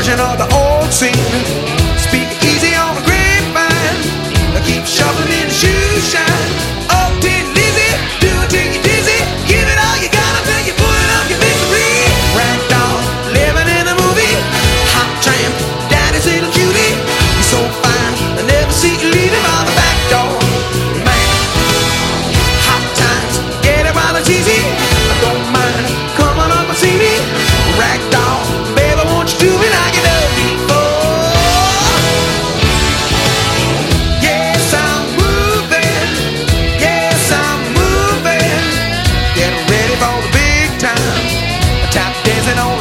version of the old scene. Speak easy on the grapevine. Keep shuffling in the shoe shine. Oh, Tin Lizzy, do it till you're dizzy. Give it all you got until you pull it up your victory. Ragdoll, living in a movie. Hot tramp, daddy's little cutie. You're so fine, I never see you leaving by the back door. Man, hot times, get it while it's easy. I don't mind, come on up and see me. Ragdoll, baby, won't you do me like you done before? Yes, I'm moving. Yes, I'm moving. Getting ready for the big time. Tap dancing on